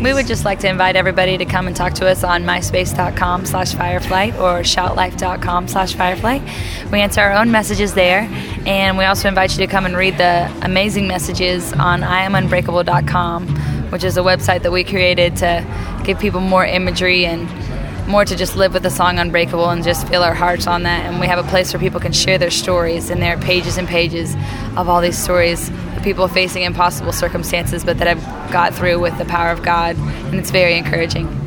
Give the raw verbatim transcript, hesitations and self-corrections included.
we would just like to invite everybody to come and talk to us on myspace.com slash fireflight or shoutlife.com slash fireflight. We answer our own messages there, and we also invite you to come and read the amazing messages on I am unbreakable dot com, which is a website that we created to give people more imagery and more to just live with the song Unbreakable and just feel our hearts on that. And we have a place where people can share their stories, and there are pages and pages of all these stories of people facing impossible circumstances but that have got through with the power of God, and it's very encouraging.